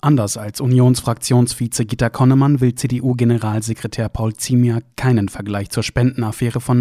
Anders als Unionsfraktionsvize Gitta Connemann will CDU-Generalsekretär Paul Ziemiak keinen Vergleich zur Spendenaffäre von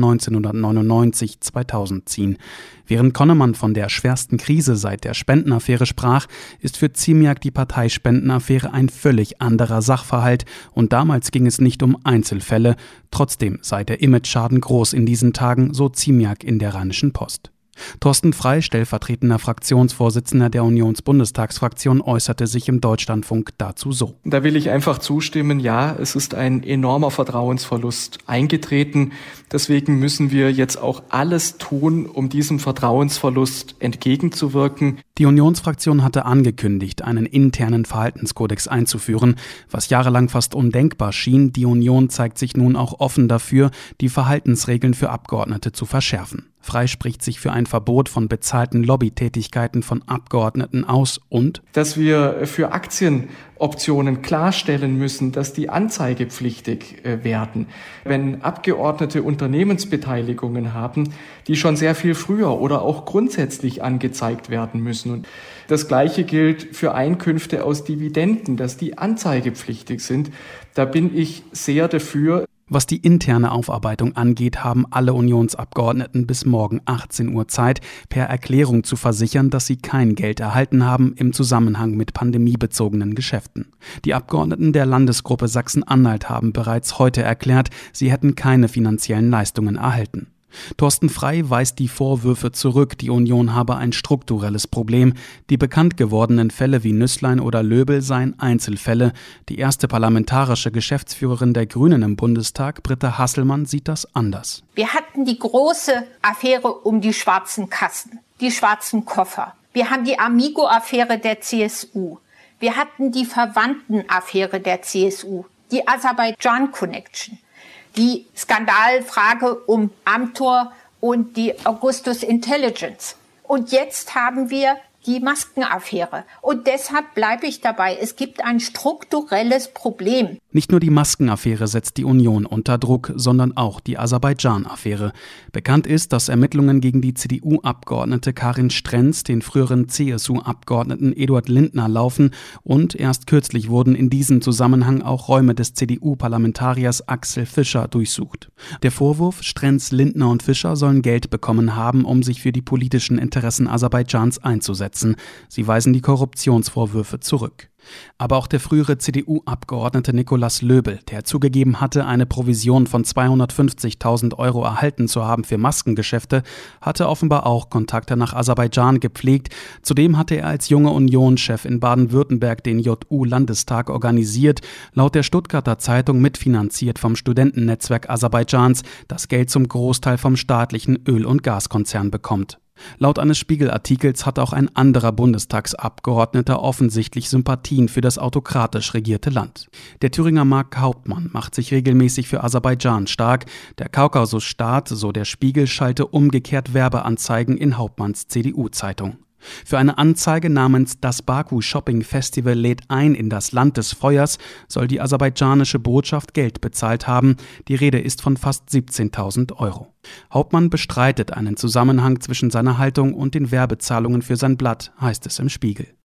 1999-2000 ziehen. Während Connemann von der schwersten Krise seit der Spendenaffäre sprach, ist für Ziemiak die Parteispendenaffäre ein völlig anderer Sachverhalt und damals ging es nicht um Einzelfälle. Trotzdem sei der Imageschaden groß in diesen Tagen, so Ziemiak in der Rheinischen Post. Thorsten Frey, stellvertretender Fraktionsvorsitzender der Unionsbundestagsfraktion, äußerte sich im Deutschlandfunk dazu so. Da will ich einfach zustimmen, ja, es ist ein enormer Vertrauensverlust eingetreten. Deswegen müssen wir jetzt auch alles tun, um diesem Vertrauensverlust entgegenzuwirken. Die Unionsfraktion hatte angekündigt, einen internen Verhaltenskodex einzuführen. Was jahrelang fast undenkbar schien, die Union zeigt sich nun auch offen dafür, die Verhaltensregeln für Abgeordnete zu verschärfen. Frey spricht sich für ein Verbot von bezahlten Lobbytätigkeiten von Abgeordneten aus und dass wir für Aktienoptionen klarstellen müssen, dass die anzeigepflichtig werden. Wenn Abgeordnete Unternehmensbeteiligungen haben, die schon sehr viel früher oder auch grundsätzlich angezeigt werden müssen. Und das Gleiche gilt für Einkünfte aus Dividenden, dass die anzeigepflichtig sind. Da bin ich sehr dafür. Was die interne Aufarbeitung angeht, haben alle Unionsabgeordneten bis morgen 18 Uhr Zeit, per Erklärung zu versichern, dass sie kein Geld erhalten haben im Zusammenhang mit pandemiebezogenen Geschäften. Die Abgeordneten der Landesgruppe Sachsen-Anhalt haben bereits heute erklärt, sie hätten keine finanziellen Leistungen erhalten. Thorsten Frey weist die Vorwürfe zurück, die Union habe ein strukturelles Problem. Die bekannt gewordenen Fälle wie Nüßlein oder Löbel seien Einzelfälle. Die erste parlamentarische Geschäftsführerin der Grünen im Bundestag, Britta Hasselmann, sieht das anders. Wir hatten die große Affäre um die schwarzen Kassen, die schwarzen Koffer. Wir haben die Amigo-Affäre der CSU. Wir hatten die Verwandten-Affäre der CSU, die Aserbaidschan-Connection. Die Skandalfrage um Amtor und die Augustus Intelligence. Und jetzt haben wir die Maskenaffäre. Und deshalb bleibe ich dabei. Es gibt ein strukturelles Problem. Nicht nur die Maskenaffäre setzt die Union unter Druck, sondern auch die Aserbaidschan-Affäre. Bekannt ist, dass Ermittlungen gegen die CDU-Abgeordnete Karin Strenz, den früheren CSU-Abgeordneten Eduard Lindner laufen und erst kürzlich wurden in diesem Zusammenhang auch Räume des CDU-Parlamentariers Axel Fischer durchsucht. Der Vorwurf, Strenz, Lindner und Fischer sollen Geld bekommen haben, um sich für die politischen Interessen Aserbaidschans einzusetzen. Sie weisen die Korruptionsvorwürfe zurück. Aber auch der frühere CDU-Abgeordnete Nikolaus Löbel, der zugegeben hatte, eine Provision von 250.000 € erhalten zu haben für Maskengeschäfte, hatte offenbar auch Kontakte nach Aserbaidschan gepflegt. Zudem hatte er als junger Union-Chef in Baden-Württemberg den JU-Landestag organisiert, laut der Stuttgarter Zeitung mitfinanziert vom Studentennetzwerk Aserbaidschans, das Geld zum Großteil vom staatlichen Öl- und Gaskonzern bekommt. Laut eines Spiegel-Artikels hat auch ein anderer Bundestagsabgeordneter offensichtlich Sympathien für das autokratisch regierte Land. Der Thüringer Marc Hauptmann macht sich regelmäßig für Aserbaidschan stark. Der Kaukasusstaat, so der Spiegel, schalte umgekehrt Werbeanzeigen in Hauptmanns CDU-Zeitung. Für eine Anzeige namens Das Baku Shopping Festival lädt ein in das Land des Feuers soll die aserbaidschanische Botschaft Geld bezahlt haben. Die Rede ist von fast 17.000 €. Hauptmann bestreitet einen Zusammenhang zwischen seiner Haltung und den Werbezahlungen für sein Blatt, heißt es im Spiegel.